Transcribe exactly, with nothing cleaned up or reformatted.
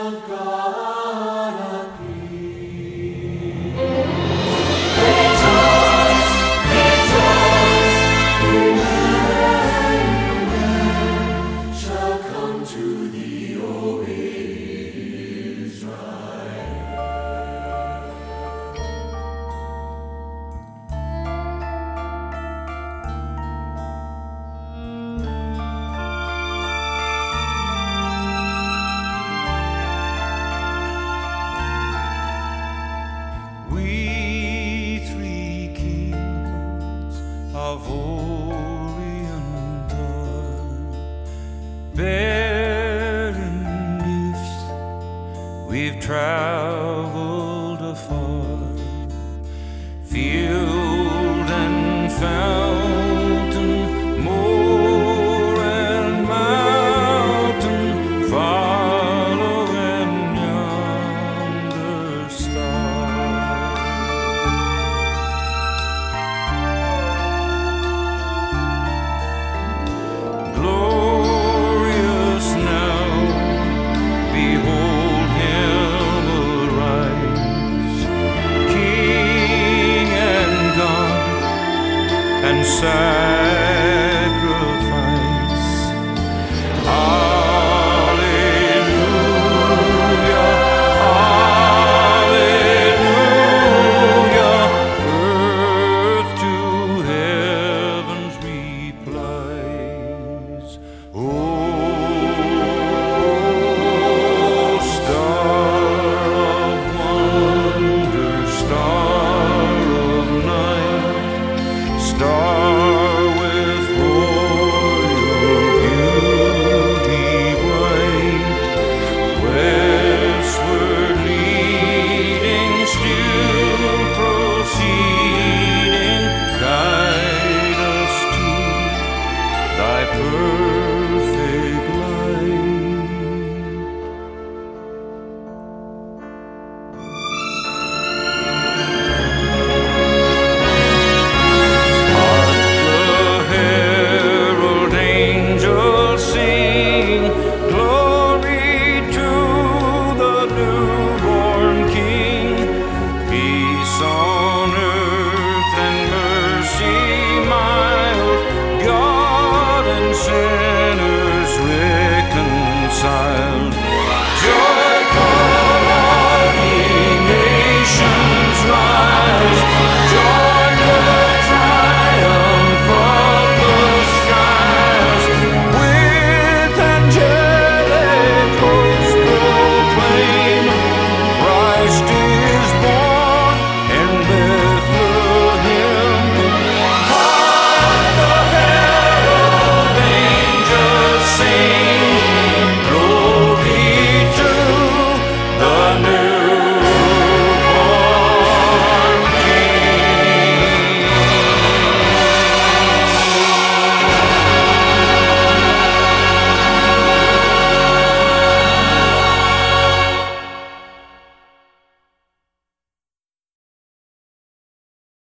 of God appears. Rejoice, rejoice, Emmanuel shall come to thee, O Israel. We three kings of Orient are bearing gifts. We've traveled afar, field and fountain, moor and mountain, following yonder star. Glorious now, behold him arise, King and God and sacrifice. Hallelujah, hallelujah, earth to heaven's replies. Oh, star of wonder, star of night, star with royal beauty bright, westward leading, still proceeding, guide us to thy perfect light. Hark the herald angels sing, glory to the newborn King. Peace on earth and mercy mild, God and sin